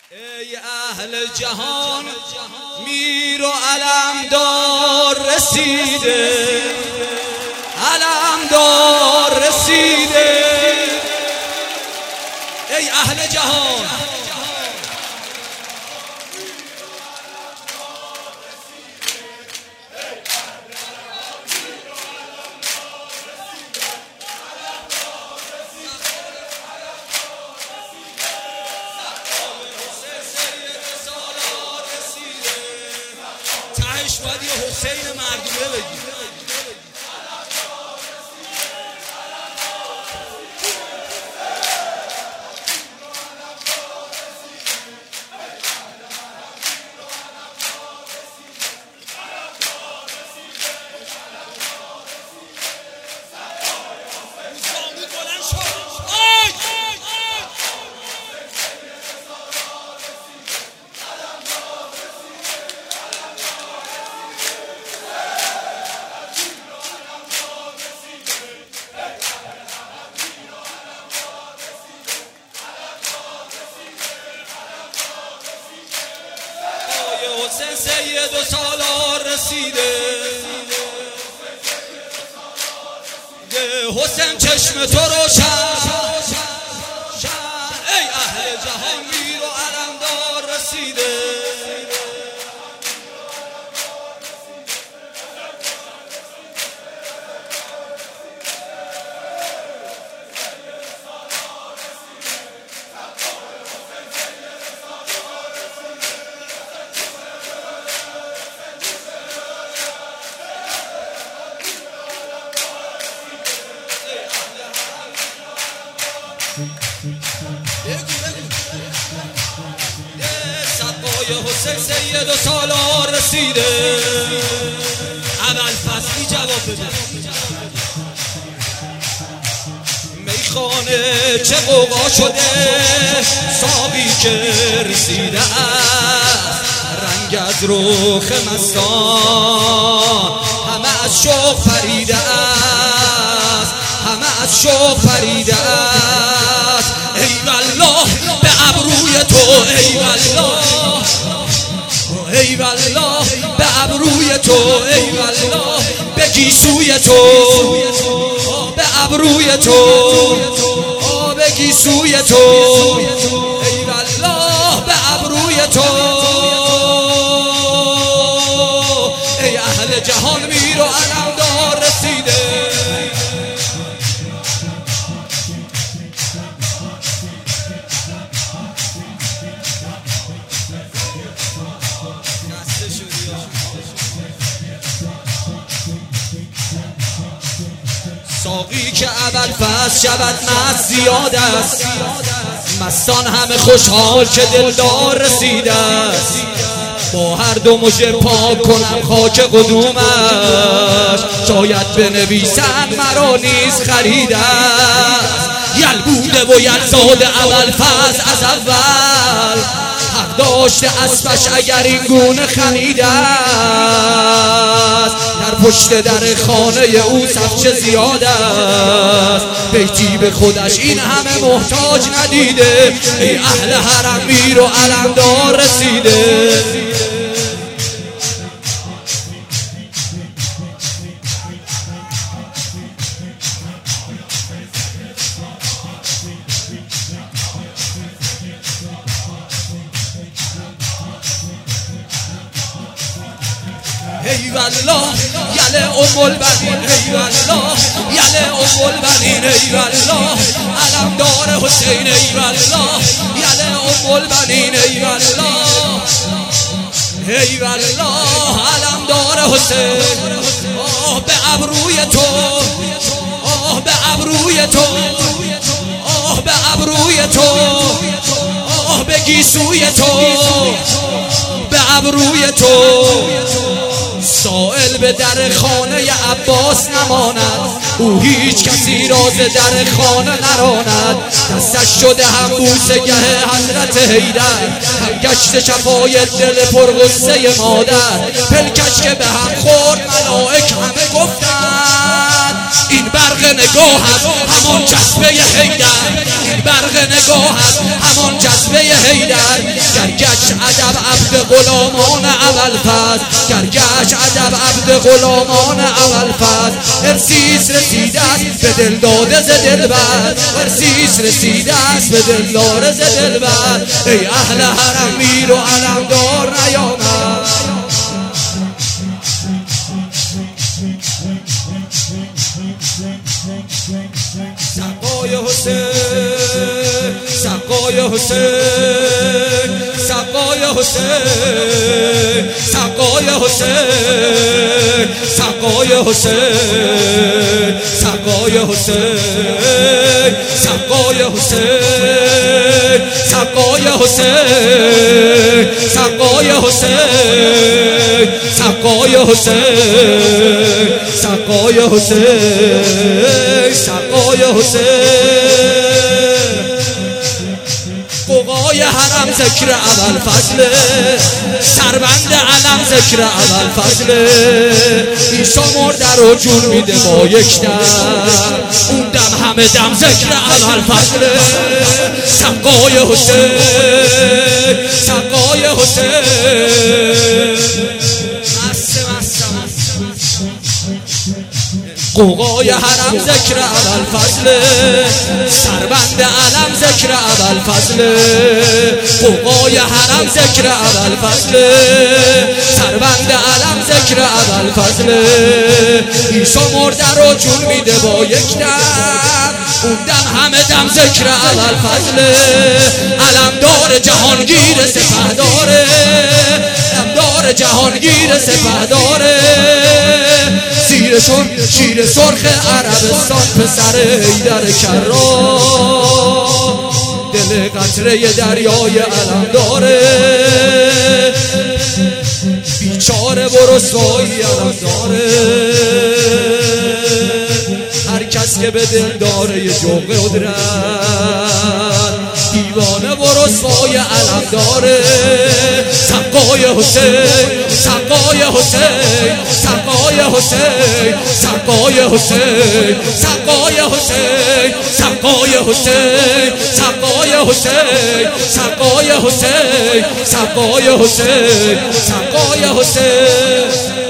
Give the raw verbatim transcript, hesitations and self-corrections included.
ای اهل جهان میر و علمدار رسیده، علمدار رسیده. ای اهل جهان تهش باید یه حسین مردونه بگی. حسین سید و سالار رسیده، حسین چشم تو روشن. ای اهل جهان میر و علمدار رسیده. سقای حسین سید و سالار رسیده. اول فصلی جواب بده. میخانه چه قوقا شده، ساقی که رسیده است. رنگ از رخ مستان همه از شوق پریده است، همه از شوق پریده است. ای والله به ابروی تو، ای والله، ای والله به ابروی تو، ای والله به گیسوی تو، به ابروی تو، به گیسوی تو، ای والله به ابروی تو. ای اهل جهان میر و علمدار رسیده. ساقی که اول فصل شود مست زیاد است، مستان همه خوشحال که دلدار رسیده است. با هر دو مژه پاک کنم خاک قدومش، شاید بنویسند مرا نیز خریده است. یل بوده و یل زاده اول فصل از اول، حق داشته اسبش اگر این گونه خمیده است. در پشت در خانه او صفچه زیاد است، بیتی به خودش این همه محتاج ندیده. ای اهل حرم میر و علمدار رسیده. ای والله یل ام البنین، ای والله یل ام البنین، ای والله علمدار حسین، ای والله یل ام البنین، ای والله، ای والله علمدار حسین. آه به ابروی تو، آه به ابروی تو، آه به ابروی تو، آه به گیسوی تو، به ابروی تو. سائل به در خانه عباس نماند، او هیچ کسی راز در خانه نراند. دستش شده هم بوسه گه حضرت حیدر، هم گشت شفای دل پرغصه مادر. پلکش که به هم خورد ملائک همه گفتند این برق نگاهت همان جذبه حیدر، این برق نگاهت همان جذبه حیدر. گرگش ادب عبد غلامان ابوالفضل، گرگش ادب عبد غلامان ابوالفضل. ارسیس رسیده است به دل داده ز دلبر، ارسیس رسیده است به دل داده ز دلبر. ای اهل حرم میر و علمدار نیامد. سقای حسین، سقای حسین، سقای حسین، سقای حسین، سقای حسین، سقای حسین، سقای حسین، سقای حسین، سقای حسین، سقای حسین، سقای حسین، سقای حسین. قوقای حرم ذکر ابوالفضل، سربند علم ذکر ابوالفضل. این شمرده رو جون میده با یک دم، اون دم همه دم ذکر ابوالفضل. سقای حسین، سقای حسین. قوقای حرم ذکر ابوالفضل، سربند علم ذکر ابوالفضل. قوقای حرم ذکر ابوالفضل، سربند علم ذکر ابوالفضل. این شمرده رو جون میده با یک دم، اون دم همه دم ذکر ابوالفضل. علمدار جهانگیر سپهداره، علمدار جهانگیر سپهداره. شیر شیر سرخ عربستان، پسر حیدر کرار. دل قطره دریای علم داره، بیچاره و رسوایی علم داره. هر کس که به دل داره یه جوق قدرت، دیوانه و رسوای علم داره. سقای حسین، سقای حسین، سقای حسین، سقای حسین، سقای حسین، سقای حسین، سقای حسین، سقای حسین، سقای حسین، سقای حسین.